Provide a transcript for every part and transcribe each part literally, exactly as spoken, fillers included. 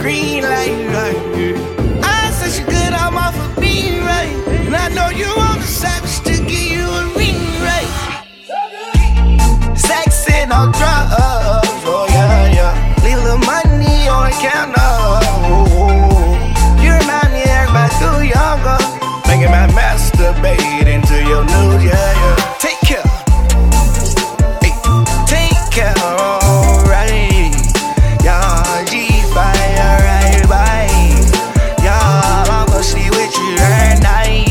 green light, right? I said she good, I'm off of being right. And I know you want the savage to give you a ring, right? Sex and all drugs, oh yeah, yeah. Leave a little money on the counter. You remind me of everybody too younger. Making my masturbate into your news, yeah, yeah. Take care, hey, take care, alright. Y'all G-Fire, right, right. Y'all, I'm gonna see what you at night.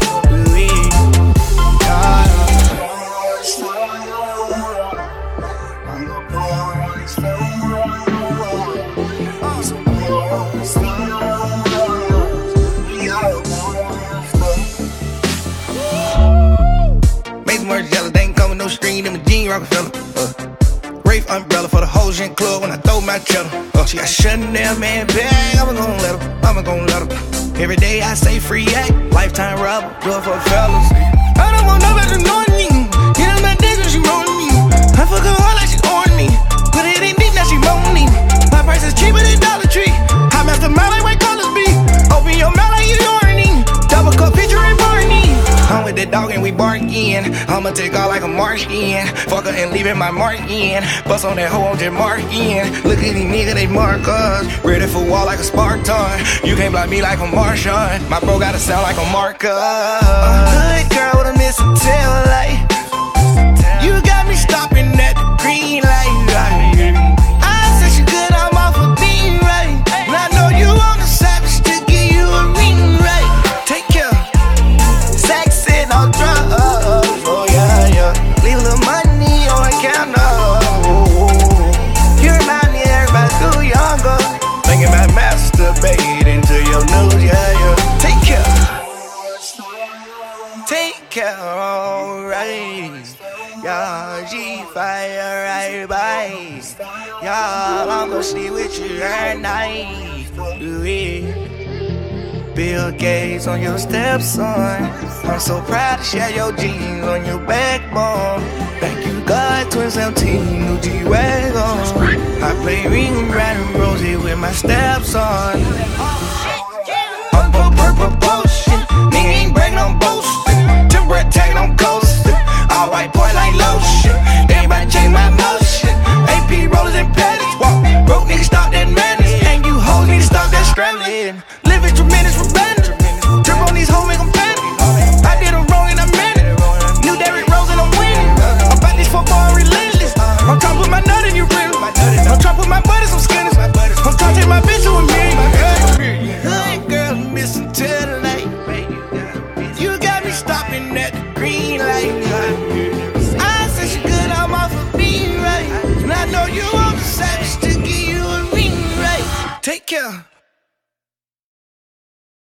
Mason Merch yellow, they ain't coming no screen in my jean Rockefeller. Uh, Rafe umbrella for the whole gin club when I throw my cheddar. Uh, she got Chanel man bag, I'ma gon' let her, I'ma gon' let her. Every day I say free act, lifetime robber, do it for fellas. I don't want nobody to know me. You know my nigga, she rolling me. I fuck her hard like she on me. Put it in deep, now she moaning. My price is cheaper than Dollar Tree. I master my like white colors be. Open your mouth like you yawning. Double cup picture and Barney. I'm with the dog and we barking. I'ma take off like a Martian. Fuck her and leave it my mark in. Bust on that hoe, I'm just marking. Look at these niggas, they mark us. Ready for war like a Spartan. You can't block me like a Martian. My bro gotta sound like a marker. A good girl with a missing tail light. You got me stopping at the green light. I said she good, I'm off of being right. And I know you want the savage to give you a ring, right? Take care. Sex and all drugs, oh yeah, yeah. Leave a little money on the counter. You remind me of everybody too younger. Making my masturbate into your news, yeah, yeah. Take care. Take care, alright. Y'all G-Fire, right by. Y'all, I'm gonna sleep with you at night. Bill Gates on your stepson. I'm so proud to share your jeans on your backbone. Thank you God, twenty seventeen, new G-Wagon. I play ring, red and rosy with my stepson. I'm for purple potion, nigga ain't bragging on boasting. Temperate tagging on coasting, all white boy like lotion.